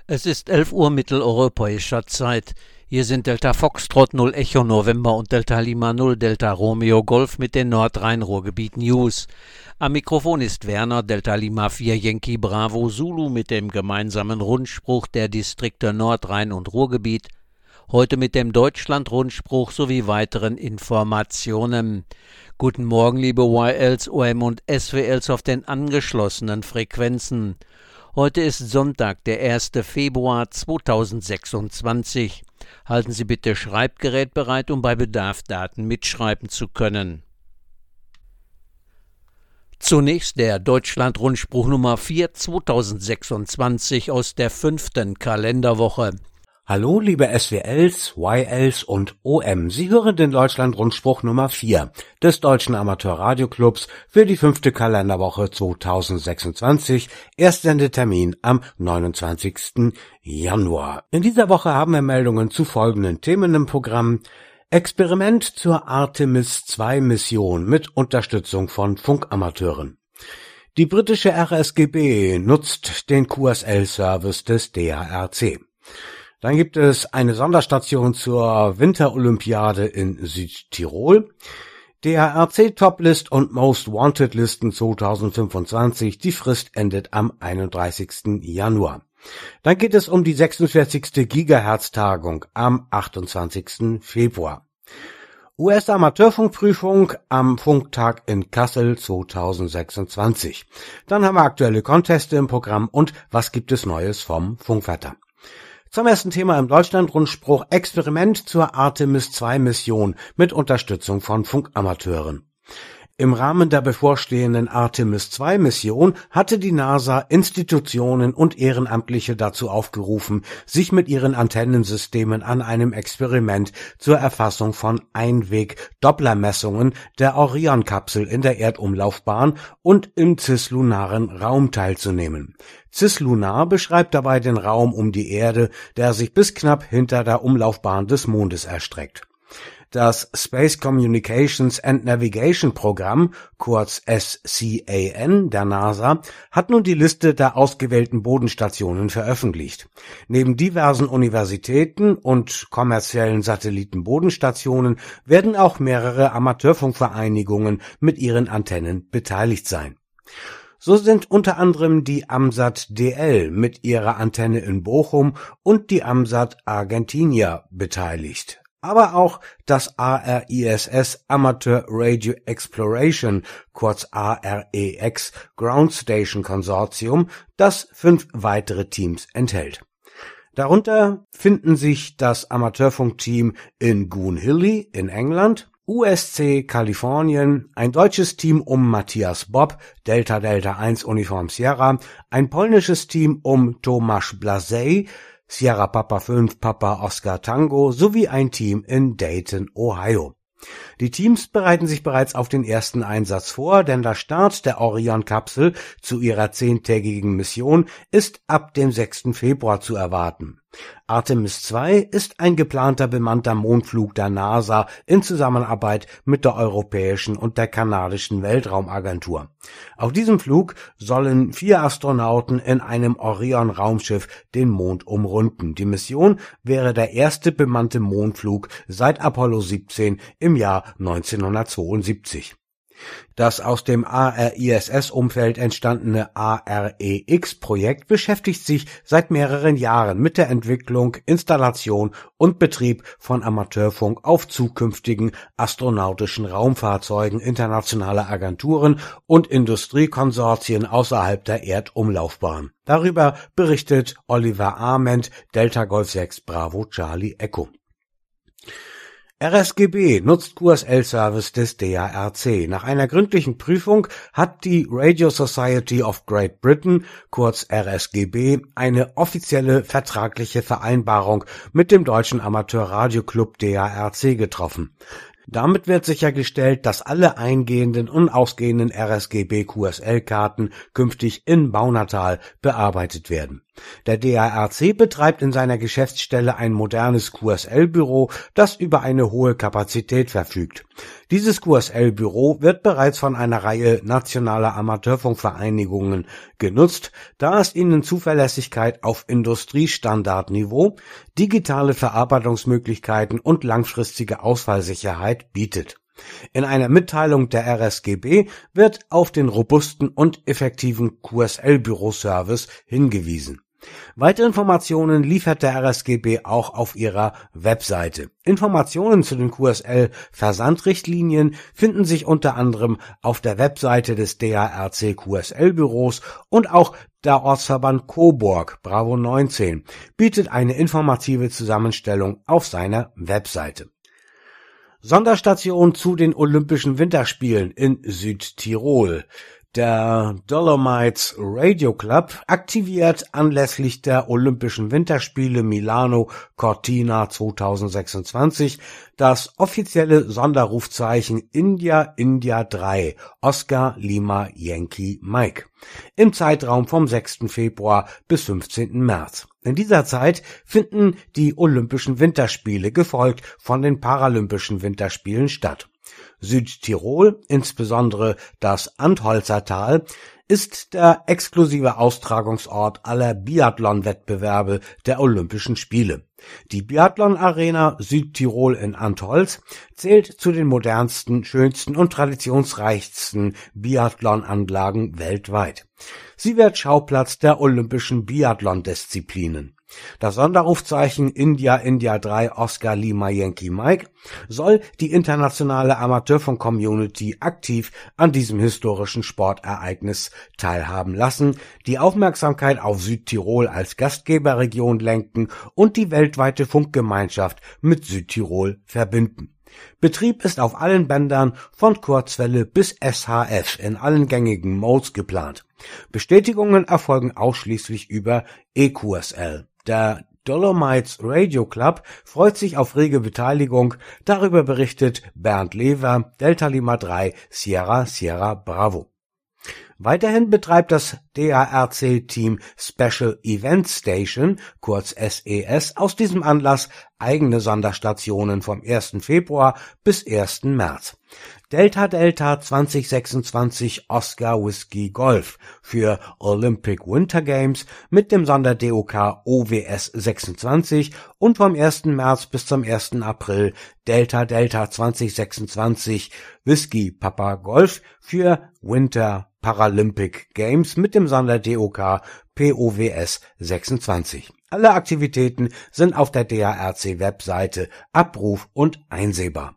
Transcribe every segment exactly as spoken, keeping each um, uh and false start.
Es ist elf Uhr mitteleuropäischer Zeit. Hier sind Delta Foxtrot null Echo November und Delta Lima null Delta Romeo Golf mit den Nordrhein-Ruhrgebiet News. Am Mikrofon ist Werner, Delta Lima vier Yankee Bravo Zulu mit dem gemeinsamen Rundspruch der Distrikte Nordrhein und Ruhrgebiet. Heute mit dem Deutschland-Rundspruch sowie weiteren Informationen. Guten Morgen, liebe Y Ls, O M und S W Ls auf den angeschlossenen Frequenzen. Heute ist Sonntag, der erste Februar zweitausendsechsundzwanzig. Halten Sie bitte Schreibgerät bereit, um bei Bedarf Daten mitschreiben zu können. Zunächst der Deutschland-Rundspruch Nummer vier zweitausendsechsundzwanzig aus der fünften Kalenderwoche. Hallo liebe S W Ls, Y Ls und O M. Sie hören den Deutschland-Rundspruch Nummer vier des Deutschen Amateurradioclubs für die fünfte Kalenderwoche zweitausendsechsundzwanzig, Erstsendetermin am neunundzwanzigsten Januar. In dieser Woche haben wir Meldungen zu folgenden Themen im Programm. Experiment zur Artemis zwei Mission mit Unterstützung von Funkamateuren. Die britische R S G B nutzt den Q S L-Service des D A R C. Dann gibt es eine Sonderstation zur Winterolympiade in Südtirol. D A R C Toplist und Most Wanted Listen zweitausendfünfundzwanzig. Die Frist endet am einunddreißigsten Januar. Dann geht es um die sechsundvierzigste Gigahertz-Tagung am achtundzwanzigsten Februar. U S-Amateurfunkprüfung am Funktag in Kassel zweitausendsechsundzwanzig. Dann haben wir aktuelle Conteste im Programm und was gibt es Neues vom Funkwetter. Zum ersten Thema im Deutschland-Rundspruch: Experiment zur Artemis zwei Mission mit Unterstützung von Funkamateuren. Im Rahmen der bevorstehenden Artemis zwei Mission hatte die NASA Institutionen und Ehrenamtliche dazu aufgerufen, sich mit ihren Antennensystemen an einem Experiment zur Erfassung von Einweg-Dopplermessungen der Orion-Kapsel in der Erdumlaufbahn und im cislunaren Raum teilzunehmen. Cislunar beschreibt dabei den Raum um die Erde, der sich bis knapp hinter der Umlaufbahn des Mondes erstreckt. Das Space Communications and Navigation Programm, kurz S C A N, der NASA, hat nun die Liste der ausgewählten Bodenstationen veröffentlicht. Neben diversen Universitäten und kommerziellen Satellitenbodenstationen werden auch mehrere Amateurfunkvereinigungen mit ihren Antennen beteiligt sein. So sind unter anderem die AMSAT D L mit ihrer Antenne in Bochum und die AMSAT Argentina beteiligt. Aber auch das A R I S S Amateur Radio Exploration, kurz A R E X, Ground Station Konsortium, das fünf weitere Teams enthält. Darunter finden sich das Amateurfunkteam in Goonhilly in England, U S C Kalifornien, ein deutsches Team um Matthias Bob, Delta Delta eins Uniform Sierra, ein polnisches Team um Tomasz Blasey, Sierra Papa fünf Papa Oscar Tango sowie ein Team in Dayton, Ohio. Die Teams bereiten sich bereits auf den ersten Einsatz vor, denn der Start der Orion-Kapsel zu ihrer zehntägigen Mission ist ab dem sechsten Februar zu erwarten. Artemis zwei ist ein geplanter bemannter Mondflug der NASA in Zusammenarbeit mit der europäischen und der kanadischen Weltraumagentur. Auf diesem Flug sollen vier Astronauten in einem Orion-Raumschiff den Mond umrunden. Die Mission wäre der erste bemannte Mondflug seit Apollo siebzehn im Jahr neunzehnhundertzweiundsiebzig. Das aus dem A R I S S-Umfeld entstandene A R E X-Projekt beschäftigt sich seit mehreren Jahren mit der Entwicklung, Installation und Betrieb von Amateurfunk auf zukünftigen astronautischen Raumfahrzeugen internationaler Agenturen und Industriekonsortien außerhalb der Erdumlaufbahn. Darüber berichtet Oliver Arment, Delta Golf sechs Bravo Charlie Echo. R S G B nutzt Q S L-Service des D A R C. Nach einer gründlichen Prüfung hat die Radio Society of Great Britain, kurz R S G B, eine offizielle vertragliche Vereinbarung mit dem Deutschen Amateurradioclub D A R C getroffen. Damit wird sichergestellt, dass alle eingehenden und ausgehenden R S G B Q S L-Karten künftig in Baunatal bearbeitet werden. Der D A R C betreibt in seiner Geschäftsstelle ein modernes Q S L-Büro, das über eine hohe Kapazität verfügt. Dieses Q S L-Büro wird bereits von einer Reihe nationaler Amateurfunkvereinigungen genutzt, da es ihnen Zuverlässigkeit auf Industriestandardniveau, digitale Verarbeitungsmöglichkeiten und langfristige Ausfallsicherheit bietet. In einer Mitteilung der R S G B wird auf den robusten und effektiven Q S L-Büroservice hingewiesen. Weitere Informationen liefert der R S G B auch auf ihrer Webseite. Informationen zu den Q S L-Versandrichtlinien finden sich unter anderem auf der Webseite des D A R C Q S L-Büros und auch der Ortsverband Coburg Bravo neunzehn bietet eine informative Zusammenstellung auf seiner Webseite. Sonderstation zu den Olympischen Winterspielen in Südtirol. Der Dolomites Radio Club aktiviert anlässlich der Olympischen Winterspiele Milano Cortina zweitausendsechsundzwanzig das offizielle Sonderrufzeichen India India drei Oscar Lima Yankee Mike im Zeitraum vom sechsten Februar bis fünfzehnten März. In dieser Zeit finden die Olympischen Winterspiele gefolgt von den Paralympischen Winterspielen statt. Südtirol, insbesondere das Antholzer Tal, ist der exklusive Austragungsort aller Biathlon-Wettbewerbe der Olympischen Spiele. Die Biathlon-Arena Südtirol in Antholz zählt zu den modernsten, schönsten und traditionsreichsten Biathlon-Anlagen weltweit. Sie wird Schauplatz der olympischen Biathlon-Disziplinen. Das Sonderrufzeichen India India drei Oscar Lima Yankee Mike soll die internationale Amateurfunk-Community aktiv an diesem historischen Sportereignis teilhaben lassen, die Aufmerksamkeit auf Südtirol als Gastgeberregion lenken und die weltweite Funkgemeinschaft mit Südtirol verbinden. Betrieb ist auf allen Bändern von Kurzwelle bis S H F in allen gängigen Modes geplant. Bestätigungen erfolgen ausschließlich über E Q S L. Der Dolomites Radio Club freut sich auf rege Beteiligung, darüber berichtet Bernd Lever, Delta Lima drei Sierra Sierra Bravo. Weiterhin betreibt das D A R C-Team Special Event Station, kurz S E S, aus diesem Anlass eigene Sonderstationen vom ersten Februar bis ersten März. Delta Delta zwanzig sechsundzwanzig Oscar Whiskey Golf für Olympic Winter Games mit dem Sonder D O K O W S sechsundzwanzig und vom ersten März bis zum ersten April Delta Delta zwanzig sechsundzwanzig Whiskey Papa Golf für Winter Paralympic Games mit dem Sonder D O K P O W S sechsundzwanzig. Alle Aktivitäten sind auf der D A R C-Webseite abruf- und einsehbar.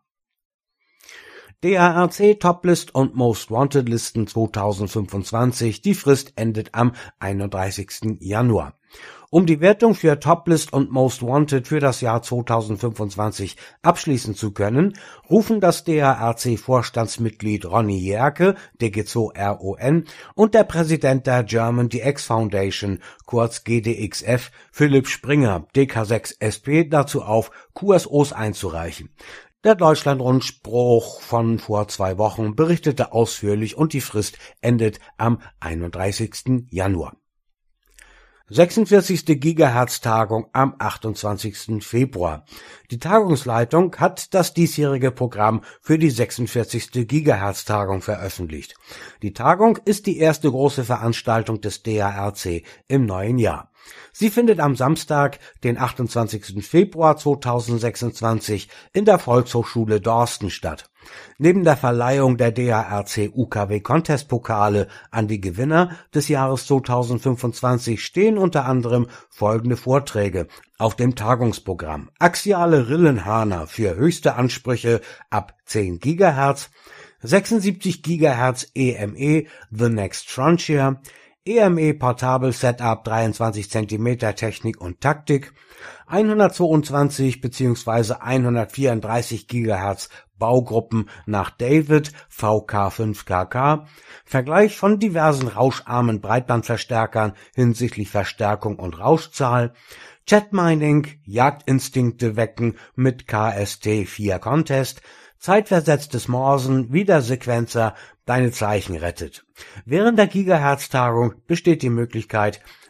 D A R C Toplist und Most Wanted Listen zweitausendfünfundzwanzig. Die Frist endet am einunddreißigsten Januar. Um die Wertung für Toplist und Most Wanted für das Jahr zweitausendfünfundzwanzig abschließen zu können, rufen das D A R C-Vorstandsmitglied Ronny Jerke, D G Z O R O N, und der Präsident der German D X Foundation, kurz G D X F, Philipp Springer, D K sechs S P, dazu auf, Q S Os einzureichen. Der Deutschlandrundspruch von vor zwei Wochen berichtete ausführlich und die Frist endet am einunddreißigsten Januar. sechsundvierzigste Gigahertz-Tagung am achtundzwanzigsten Februar. Die Tagungsleitung hat das diesjährige Programm für die sechsundvierzigste Gigahertz-Tagung veröffentlicht. Die Tagung ist die erste große Veranstaltung des D A R C im neuen Jahr. Sie findet am Samstag, den achtundzwanzigsten Februar zweitausendsechsundzwanzig in der Volkshochschule Dorsten statt. Neben der Verleihung der D A R C U K W Contest Pokale an die Gewinner des Jahres zweitausendfünfundzwanzig stehen unter anderem folgende Vorträge auf dem Tagungsprogramm: Axiale Rillenhörner für höchste Ansprüche ab zehn Gigahertz, sechsundsiebzig Gigahertz E M E The Next Frontier, E M E Portable Setup dreiundzwanzig Zentimeter Technik und Taktik, hundertzweiundzwanzig bzw. hundertvierunddreißig Gigahertz Baugruppen nach David V K fünf K K, Vergleich von diversen rauscharmen Breitbandverstärkern hinsichtlich Verstärkung und Rauschzahl, Chatmining, Jagdinstinkte wecken mit K S T vier Contest, zeitversetztes Morsen, Wiedersequenzer, deine Zeichen rettet. Während der Gigahertz-Tagung besteht die Möglichkeit,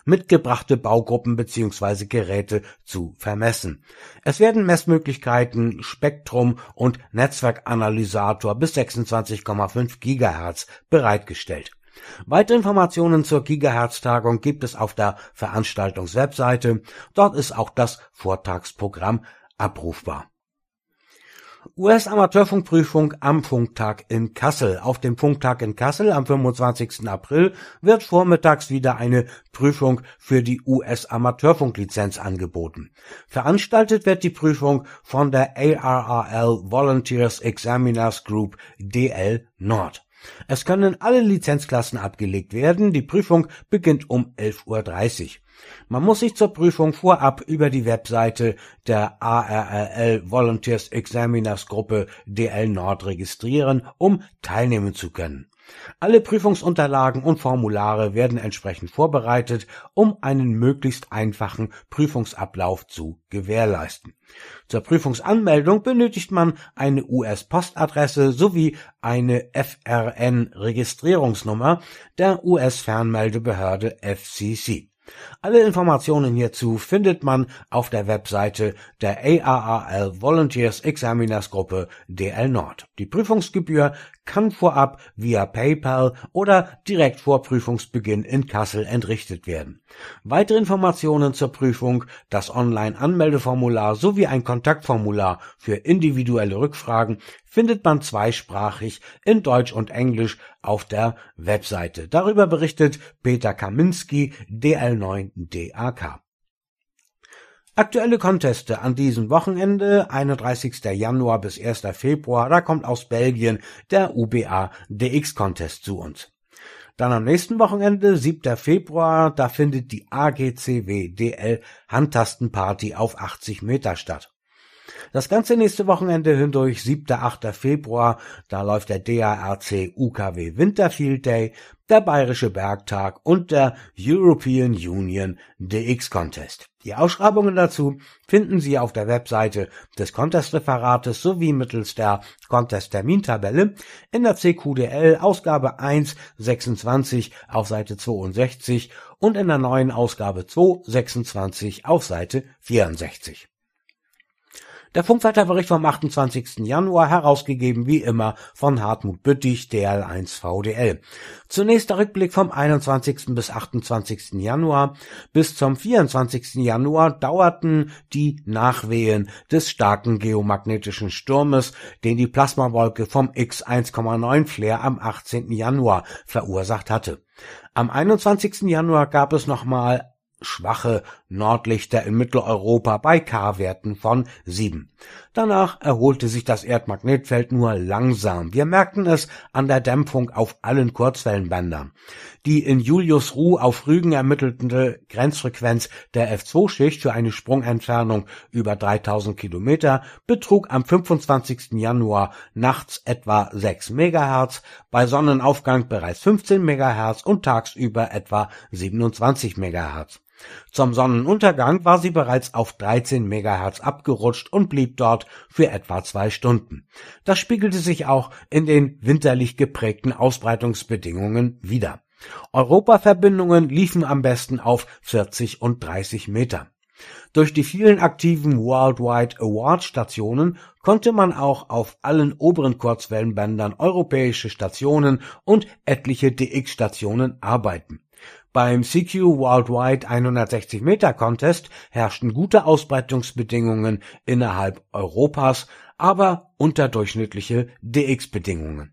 mitgebrachte Baugruppen bzw. Geräte zu vermessen. Es werden Messmöglichkeiten Spektrum und Netzwerkanalysator bis sechsundzwanzig Komma fünf Gigahertz bereitgestellt. Weitere Informationen zur Gigahertz-Tagung gibt es auf der Veranstaltungswebseite. Dort ist auch das Vortragsprogramm abrufbar. U S-Amateurfunkprüfung am Funktag in Kassel. Auf dem Funktag in Kassel am fünfundzwanzigsten April wird vormittags wieder eine Prüfung für die U S-Amateurfunklizenz angeboten. Veranstaltet wird die Prüfung von der A R R L Volunteers Examiners Group D L Nord. Es können alle Lizenzklassen abgelegt werden. Die Prüfung beginnt um elf Uhr dreißig. Man muss sich zur Prüfung vorab über die Webseite der A R R L Volunteers Examiners Gruppe D L Nord registrieren, um teilnehmen zu können. Alle Prüfungsunterlagen und Formulare werden entsprechend vorbereitet, um einen möglichst einfachen Prüfungsablauf zu gewährleisten. Zur Prüfungsanmeldung benötigt man eine U S-Postadresse sowie eine F R N-Registrierungsnummer der U S-Fernmeldebehörde F C C. Alle Informationen hierzu findet man auf der Webseite der A R R L Volunteers Examiners Gruppe D L Nord. Die Prüfungsgebühr kann vorab via PayPal oder direkt vor Prüfungsbeginn in Kassel entrichtet werden. Weitere Informationen zur Prüfung, das Online-Anmeldeformular sowie ein Kontaktformular für individuelle Rückfragen findet man zweisprachig in Deutsch und Englisch auf der Webseite. Darüber berichtet Peter Kaminski, D L neun D A K. Aktuelle Conteste an diesem Wochenende, einunddreißigsten Januar bis ersten Februar, da kommt aus Belgien der U B A D X Contest zu uns. Dann am nächsten Wochenende, siebten Februar, da findet die A G C W D L Handtastenparty auf achtzig Meter statt. Das ganze nächste Wochenende hindurch, siebten achten Februar, da läuft der D A R C U K W Winterfield Day, der Bayerische Bergtag und der European Union D X Contest. Die Ausschreibungen dazu finden Sie auf der Webseite des Contest-Referates sowie mittels der Contest-Termintabelle in der C Q D L Ausgabe eins sechsundzwanzig auf Seite zweiundsechzig und in der neuen Ausgabe zwei sechsundzwanzig auf Seite vierundsechzig. Der Funkwetterbericht vom achtundzwanzigsten Januar, herausgegeben wie immer von Hartmut Büttich, D L eins V D L. Zunächst der Rückblick vom einundzwanzigsten bis achtundzwanzigsten Januar. Bis zum vierundzwanzigsten Januar dauerten die Nachwehen des starken geomagnetischen Sturmes, den die Plasmawolke vom X eins Komma neun Flare am achtzehnten Januar verursacht hatte. Am einundzwanzigsten Januar gab es nochmal schwache Nordlichter in Mitteleuropa bei K-Werten von sieben. Danach erholte sich das Erdmagnetfeld nur langsam. Wir merkten es an der Dämpfung auf allen Kurzwellenbändern. Die in Julius-Ruh auf Rügen ermittelte Grenzfrequenz der F zwei Schicht für eine Sprungentfernung über dreitausend Kilometer betrug am fünfundzwanzigsten Januar nachts etwa sechs Megahertz, bei Sonnenaufgang bereits fünfzehn Megahertz und tagsüber etwa siebenundzwanzig Megahertz. Zum Sonnenuntergang war sie bereits auf dreizehn Megahertz abgerutscht und blieb dort für etwa zwei Stunden. Das spiegelte sich auch in den winterlich geprägten Ausbreitungsbedingungen wider. Europaverbindungen liefen am besten auf vierzig und dreißig Meter. Durch die vielen aktiven Worldwide Award Stationen konnte man auch auf allen oberen Kurzwellenbändern europäische Stationen und etliche D X-Stationen arbeiten. Beim C Q Worldwide hundertsechzig Meter Contest herrschten gute Ausbreitungsbedingungen innerhalb Europas, aber unterdurchschnittliche D X-Bedingungen.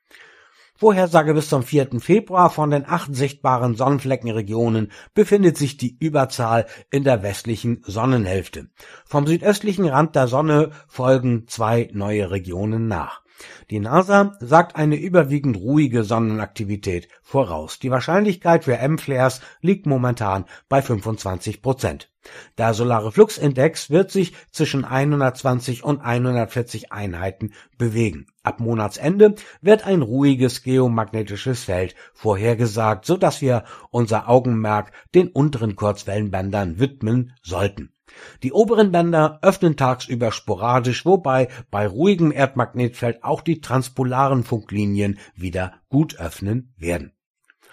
Vorhersage bis zum vierten Februar: Von den acht sichtbaren Sonnenfleckenregionen befindet sich die Überzahl in der westlichen Sonnenhälfte. Vom südöstlichen Rand der Sonne folgen zwei neue Regionen nach. Die NASA sagt eine überwiegend ruhige Sonnenaktivität voraus. Die Wahrscheinlichkeit für M-Flares liegt momentan bei fünfundzwanzig Prozent. Der solare Fluxindex wird sich zwischen hundertzwanzig und hundertvierzig Einheiten bewegen. Ab Monatsende wird ein ruhiges geomagnetisches Feld vorhergesagt, so dass wir unser Augenmerk den unteren Kurzwellenbändern widmen sollten. Die oberen Bänder öffnen tagsüber sporadisch, wobei bei ruhigem Erdmagnetfeld auch die transpolaren Funklinien wieder gut öffnen werden.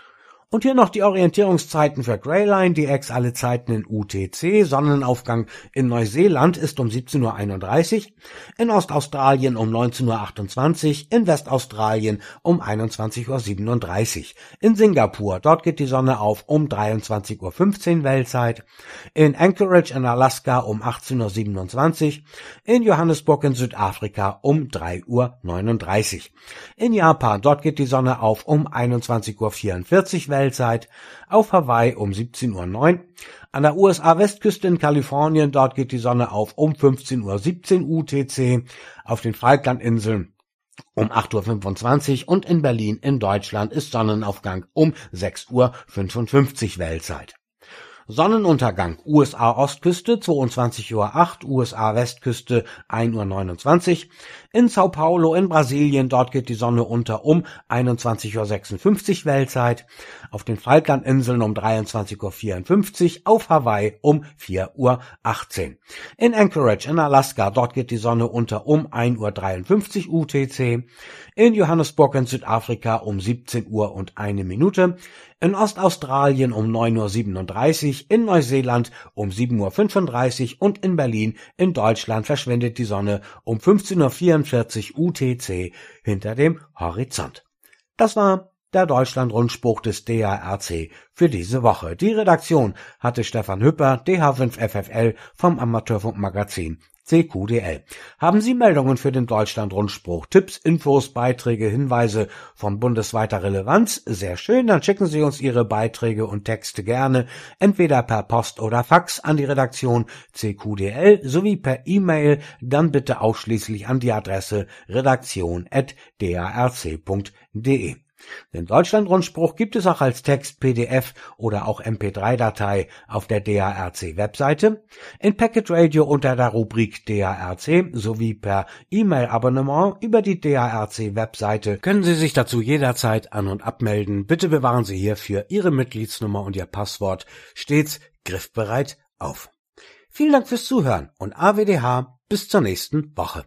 Und hier noch die Orientierungszeiten für Greyline D X, alle Zeiten in U T C. Sonnenaufgang in Neuseeland ist um siebzehn Uhr einunddreißig, in Ostaustralien um neunzehn Uhr achtundzwanzig, in Westaustralien um einundzwanzig Uhr siebenunddreißig. In Singapur, dort geht die Sonne auf um dreiundzwanzig Uhr fünfzehn Weltzeit. In Anchorage in Alaska um achtzehn Uhr siebenundzwanzig. In Johannesburg in Südafrika um drei Uhr neununddreißig. In Japan, dort geht die Sonne auf um einundzwanzig Uhr vierundvierzig Weltzeit, auf Hawaii um siebzehn Uhr neun, an der U S A-Westküste in Kalifornien, dort geht die Sonne auf um fünfzehn Uhr siebzehn U T C, auf den Falklandinseln um acht Uhr fünfundzwanzig und in Berlin in Deutschland ist Sonnenaufgang um sechs Uhr fünfundfünfzig Weltzeit. Sonnenuntergang U S A-Ostküste zweiundzwanzig Uhr acht, U S A-Westküste ein Uhr neunundzwanzig. In Sao Paulo in Brasilien, dort geht die Sonne unter um einundzwanzig Uhr sechsundfünfzig Weltzeit. Auf den Falklandinseln um dreiundzwanzig Uhr vierundfünfzig, auf Hawaii um vier Uhr achtzehn. In Anchorage in Alaska, dort geht die Sonne unter um ein Uhr dreiundfünfzig U T C. In Johannesburg in Südafrika um siebzehn Uhr und eine Minute. In Ostaustralien um neun Uhr siebenunddreißig, in Neuseeland um sieben Uhr fünfunddreißig und in Berlin in Deutschland verschwindet die Sonne um fünfzehn Uhr vierundvierzig U T C hinter dem Horizont. Das war der Deutschland-Rundspruch des D H R C für diese Woche. Die Redaktion hatte Stefan Hüpper, D H fünf F F L vom Amateurfunkmagazin C Q D L. Haben Sie Meldungen für den Deutschland-Rundspruch, Tipps, Infos, Beiträge, Hinweise von bundesweiter Relevanz? Sehr schön, dann schicken Sie uns Ihre Beiträge und Texte gerne entweder per Post oder Fax an die Redaktion C Q D L sowie per E-Mail, dann bitte ausschließlich an die Adresse redaktion at d h r c punkt d e. Den Deutschland-Rundspruch gibt es auch als Text, P D F oder auch M P drei Datei auf der D H R C-Webseite, in Packet Radio unter der Rubrik D H R C sowie per E-Mail-Abonnement über die D H R C-Webseite können Sie sich dazu jederzeit an- und abmelden. Bitte bewahren Sie hierfür Ihre Mitgliedsnummer und Ihr Passwort stets griffbereit auf. Vielen Dank fürs Zuhören und A W D H bis zur nächsten Woche.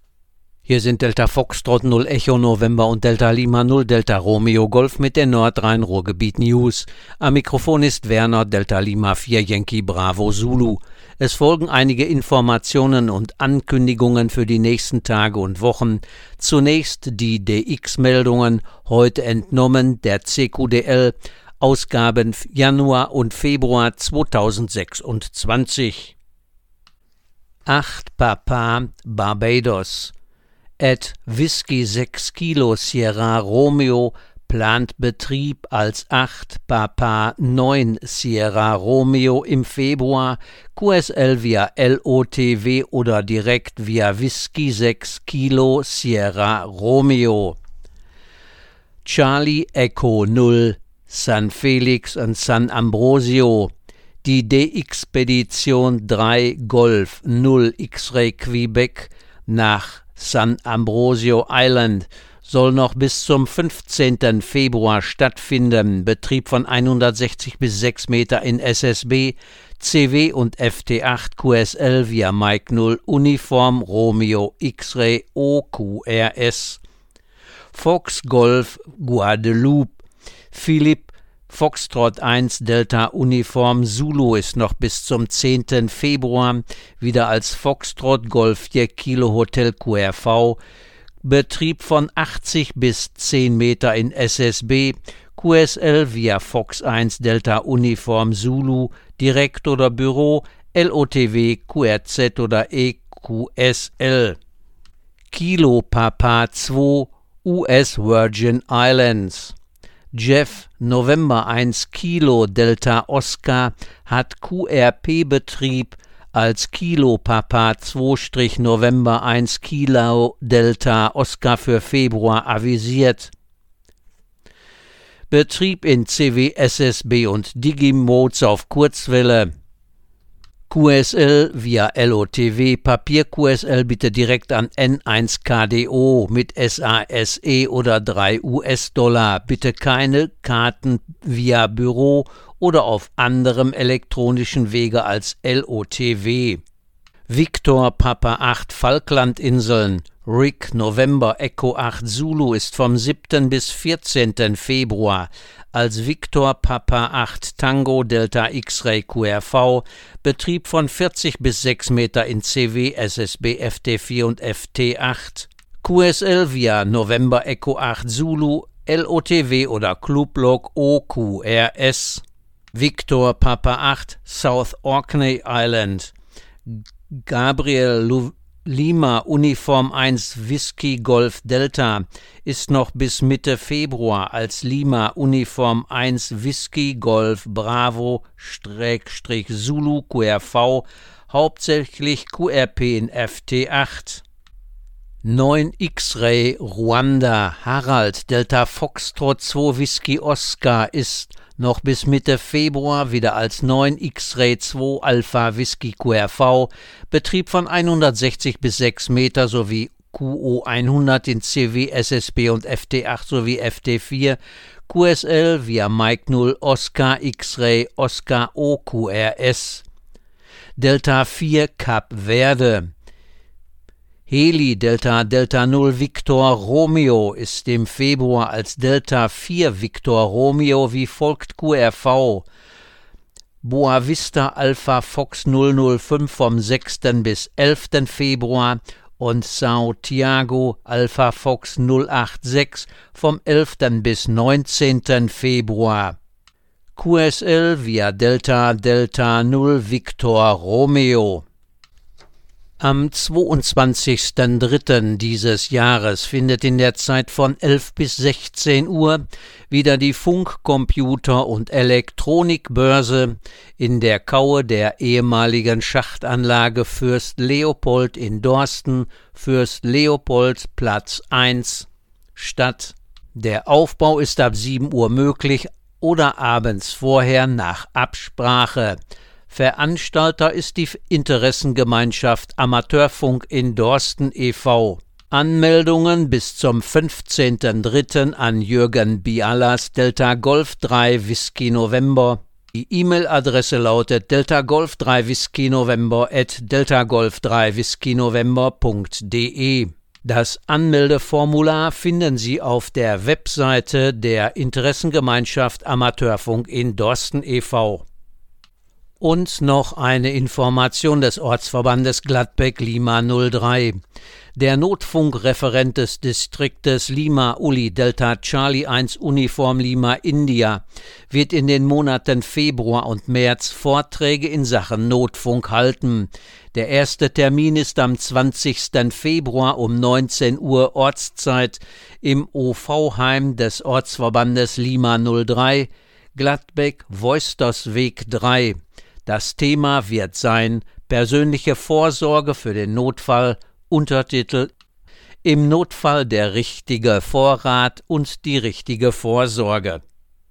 Hier sind Delta Foxtrot null Echo November und Delta Lima null Delta Romeo Golf mit den Nordrhein-Ruhrgebiet News. Am Mikrofon ist Werner, Delta Lima vier Yankee Bravo Zulu. Es folgen einige Informationen und Ankündigungen für die nächsten Tage und Wochen. Zunächst die D X-Meldungen, heute entnommen der C Q D L, Ausgaben Januar und Februar zweitausendsechsundzwanzig. acht Papa Barbados. At Whisky sechs Kilo Sierra Romeo plant Betrieb als acht Papa neun Sierra Romeo im Februar, Q S L via L O T W oder direkt via Whisky sechs Kilo Sierra Romeo. Charlie Echo null San Felix und San Ambrosio. Die D-Expedition drei Golf null X-Ray Quebec nach San Ambrosio Island soll noch bis zum fünfzehnten Februar stattfinden. Betrieb von hundertsechzig bis sechs Meter in S S B, C W und F T acht Q S L via Mike null Uniform Romeo X-Ray O Q R S. Fox Golf Guadeloupe. Philipp Foxtrot eins Delta Uniform Zulu ist noch bis zum zehnten Februar wieder als Foxtrot Golf vier Kilo Hotel Q R V, Betrieb von achtzig bis zehn Meter in S S B, Q S L via Fox eins Delta Uniform Zulu, Direkt oder Büro, L O T W, Q R Z oder E Q S L. Kilo Papa zwei U S Virgin Islands. Jeff November eins Kilo Delta Oscar hat Q R P-Betrieb als Kilo Papa zwei November eins Kilo Delta Oscar für Februar avisiert. Betrieb in C W S S B und Digimodes auf Kurzwelle. Q S L via L O T W, Papier-Q S L bitte direkt an N eins K D O mit S A S E oder drei US-Dollar. Bitte keine Karten via Büro oder auf anderem elektronischen Wege als L O T W. Victor Papa acht Falklandinseln. Rick November Echo acht Zulu ist vom siebten bis vierzehnten Februar als Victor Papa acht Tango Delta X-Ray Q R V, Betrieb von vierzig bis sechs Meter in C W, S S B F T vier und F T acht. Q S L via November Echo acht Zulu, L O T W oder Clublog O Q R S. Victor Papa acht South Orkney Island, Gabriel Lu Lima Uniform eins Whisky Golf Delta ist noch bis Mitte Februar als Lima Uniform eins Whisky Golf Bravo Schrägstrich Zulu Q R V, hauptsächlich Q R P in F T acht. neun X-Ray Ruanda Harald Delta Foxtrot zwei Whisky Oscar ist noch bis Mitte Februar wieder als neun X-Ray zwei Alpha Whisky Q R V, Betrieb von hundertsechzig bis sechs Meter sowie Q O hundert in C W, S S B und F T acht sowie F T vier, Q S L via Mike null Oscar X-Ray Oscar O Q R S. Delta vier Kap Verde Heli Delta Delta null Victor Romeo ist im Februar als Delta vier Victor Romeo wie folgt Q R V. Boa Vista Alpha Fox null null fünf vom sechsten bis elften Februar und São Tiago Alpha Fox null acht sechs vom elften bis neunzehnten Februar. Q S L via Delta Delta null Victor Romeo. Am zweiundzwanzigsten dritten dieses Jahres findet in der Zeit von elf bis sechzehn Uhr wieder die Funk-, Computer- und Elektronikbörse in der Kaue der ehemaligen Schachtanlage Fürst Leopold in Dorsten, Fürst Leopold Platz eins, statt. Der Aufbau ist ab sieben Uhr möglich oder abends vorher nach Absprache. Veranstalter ist die Interessengemeinschaft Amateurfunk in Dorsten e V Anmeldungen bis zum fünfzehnten dritten an Jürgen Bialas Delta Golf drei Whisky November. Die E-Mail-Adresse lautet delta golf drei whisky november at delta golf drei whisky november punkt de. Das Anmeldeformular finden Sie auf der Webseite der Interessengemeinschaft Amateurfunk in Dorsten e V Und noch eine Information des Ortsverbandes Gladbeck Lima null drei. Der Notfunkreferent des Distriktes Lima Uli Delta Charlie eins Uniform Lima India wird in den Monaten Februar und März Vorträge in Sachen Notfunk halten. Der erste Termin ist am zwanzigsten Februar um neunzehn Uhr Ortszeit im O V-Heim des Ortsverbandes Lima null drei, Gladbeck Woistersweg drei. Das Thema wird sein persönliche Vorsorge für den Notfall, Untertitel Im Notfall der richtige Vorrat und die richtige Vorsorge.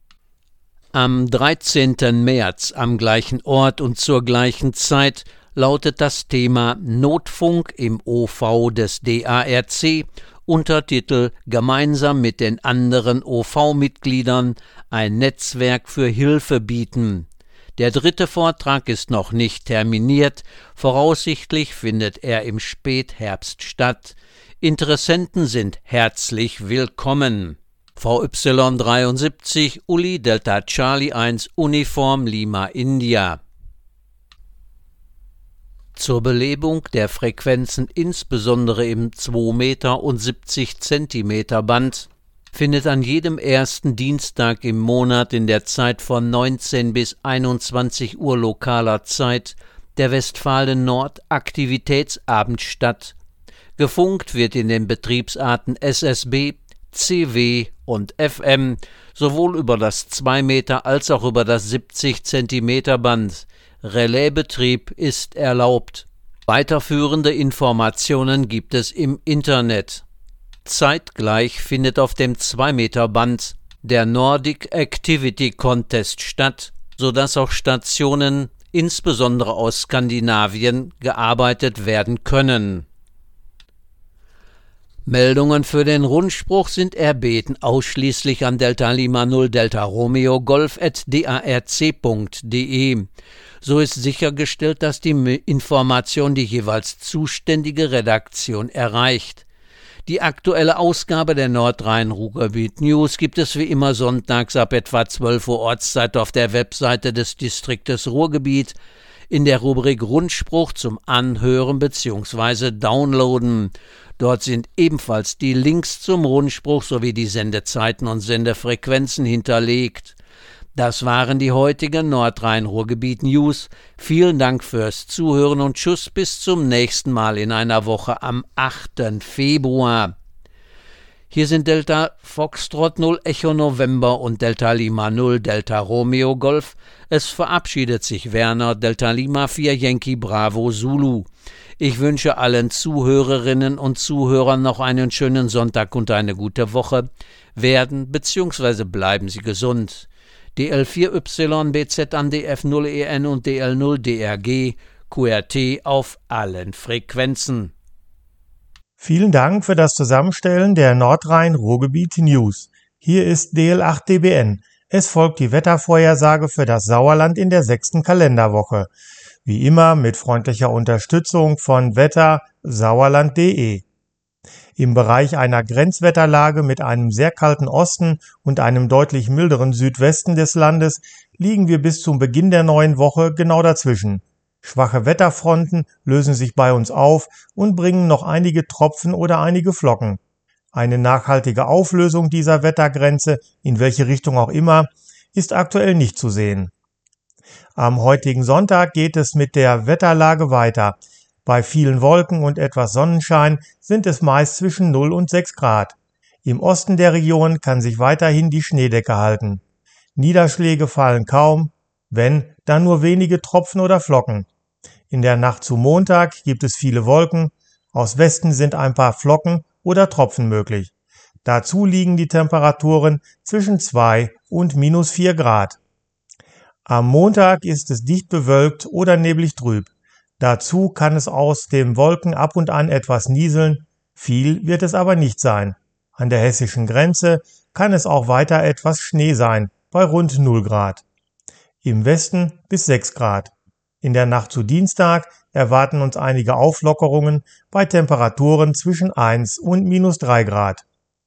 Am dreizehnten März am gleichen Ort und zur gleichen Zeit lautet das Thema Notfunk im O V des D A R C, Untertitel Gemeinsam mit den anderen O V-Mitgliedern ein Netzwerk für Hilfe bieten. Der dritte Vortrag ist noch nicht terminiert, voraussichtlich findet er im Spätherbst statt. Interessenten sind herzlich willkommen. V Y dreiundsiebzig Uli Delta Charlie eins Uniform Lima India. Zur Belebung der Frequenzen insbesondere im zwei Meter und siebzig Zentimeter Band findet an jedem ersten Dienstag im Monat in der Zeit von neunzehn bis einundzwanzig Uhr lokaler Zeit der Westfalen-Nord Aktivitätsabend statt. Gefunkt wird in den Betriebsarten S S B, C W und F M sowohl über das zwei Meter als auch über das siebzig Zentimeter Band. Relaisbetrieb ist erlaubt. Weiterführende Informationen gibt es im Internet. Zeitgleich findet auf dem zwei Meter Band der Nordic Activity Contest statt, sodass auch Stationen, insbesondere aus Skandinavien, gearbeitet werden können. Meldungen für den Rundspruch sind erbeten ausschließlich an Delta Lima null Delta Romeo Golf at darc punkt de. So ist sichergestellt, dass die Information die jeweils zuständige Redaktion erreicht. Die aktuelle Ausgabe der Nordrhein-Ruhrgebiet News gibt es wie immer sonntags ab etwa zwölf Uhr Ortszeit auf der Webseite des Distriktes Ruhrgebiet in der Rubrik Rundspruch zum Anhören bzw. Downloaden. Dort sind ebenfalls die Links zum Rundspruch sowie die Sendezeiten und Sendefrequenzen hinterlegt. Das waren die heutigen Nordrhein-Ruhrgebiet News. Vielen Dank fürs Zuhören und tschüss bis zum nächsten Mal in einer Woche am achten Februar. Hier sind Delta Foxtrot null Echo November und Delta Lima null Delta Romeo Golf. Es verabschiedet sich Werner Delta Lima vier Yankee Bravo Zulu. Ich wünsche allen Zuhörerinnen und Zuhörern noch einen schönen Sonntag und eine gute Woche. Werden bzw. bleiben Sie gesund. D L vier Y, B Z an D F null E N und D L null D R G, Q R T auf allen Frequenzen. Vielen Dank für das Zusammenstellen der Nordrhein-Ruhrgebiet News. Hier ist D L acht D B N. Es folgt die Wettervorhersage für das Sauerland in der sechsten Kalenderwoche. Wie immer mit freundlicher Unterstützung von wetter sauerland punkt de. Im Bereich einer Grenzwetterlage mit einem sehr kalten Osten und einem deutlich milderen Südwesten des Landes liegen wir bis zum Beginn der neuen Woche genau dazwischen. Schwache Wetterfronten lösen sich bei uns auf und bringen noch einige Tropfen oder einige Flocken. Eine nachhaltige Auflösung dieser Wettergrenze, in welche Richtung auch immer, ist aktuell nicht zu sehen. Am heutigen Sonntag geht es mit der Wetterlage weiter. Bei vielen Wolken und etwas Sonnenschein sind es meist zwischen null und sechs Grad. Im Osten der Region kann sich weiterhin die Schneedecke halten. Niederschläge fallen kaum, wenn, dann nur wenige Tropfen oder Flocken. In der Nacht zu Montag gibt es viele Wolken, aus Westen sind ein paar Flocken oder Tropfen möglich. Dazu liegen die Temperaturen zwischen zwei und minus vier Grad. Am Montag ist es dicht bewölkt oder neblig trüb. Dazu kann es aus den Wolken ab und an etwas nieseln, viel wird es aber nicht sein. An der hessischen Grenze kann es auch weiter etwas Schnee sein, bei rund null Grad. Im Westen bis sechs Grad. In der Nacht zu Dienstag erwarten uns einige Auflockerungen bei Temperaturen zwischen eins und minus drei Grad.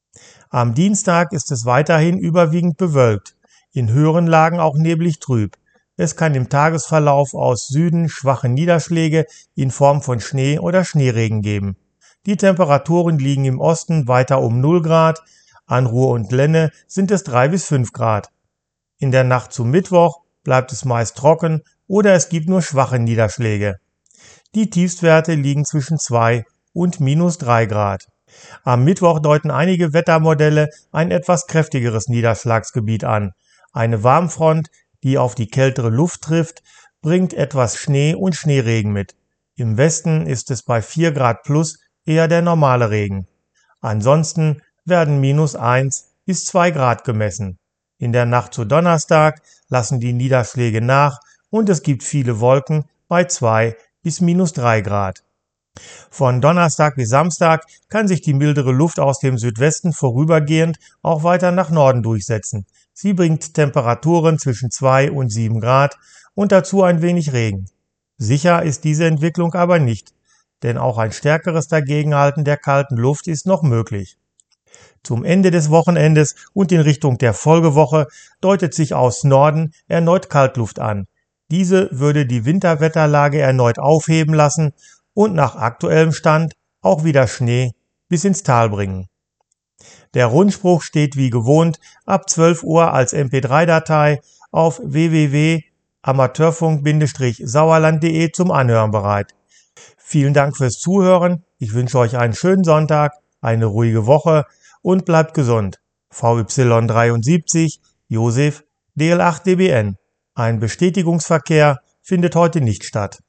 Am Dienstag ist es weiterhin überwiegend bewölkt, in höheren Lagen auch neblig trüb. Es kann im Tagesverlauf aus Süden schwache Niederschläge in Form von Schnee oder Schneeregen geben. Die Temperaturen liegen im Osten weiter um null Grad, an Ruhr und Lenne sind es drei bis fünf Grad. In der Nacht zum Mittwoch bleibt es meist trocken oder es gibt nur schwache Niederschläge. Die Tiefstwerte liegen zwischen zwei und minus drei Grad. Am Mittwoch deuten einige Wettermodelle ein etwas kräftigeres Niederschlagsgebiet an. Eine Warmfront, die auf die kältere Luft trifft, bringt etwas Schnee und Schneeregen mit. Im Westen ist es bei vier Grad plus eher der normale Regen. Ansonsten werden minus eins bis zwei Grad gemessen. In der Nacht zu Donnerstag lassen die Niederschläge nach und es gibt viele Wolken bei zwei bis minus drei Grad. Von Donnerstag bis Samstag kann sich die mildere Luft aus dem Südwesten vorübergehend auch weiter nach Norden durchsetzen. Sie bringt Temperaturen zwischen zwei und sieben Grad und dazu ein wenig Regen. Sicher ist diese Entwicklung aber nicht, denn auch ein stärkeres Dagegenhalten der kalten Luft ist noch möglich. Zum Ende des Wochenendes und in Richtung der Folgewoche deutet sich aus Norden erneut Kaltluft an. Diese würde die Winterwetterlage erneut aufheben lassen und nach aktuellem Stand auch wieder Schnee bis ins Tal bringen. Der Rundspruch steht wie gewohnt ab zwölf Uhr als M P drei Datei auf w w w punkt amateurfunk sauerland punkt de zum Anhören bereit. Vielen Dank fürs Zuhören, ich wünsche euch einen schönen Sonntag, eine ruhige Woche und bleibt gesund. V Y dreiundsiebzig, Josef, D L acht D B N. Ein Bestätigungsverkehr findet heute nicht statt.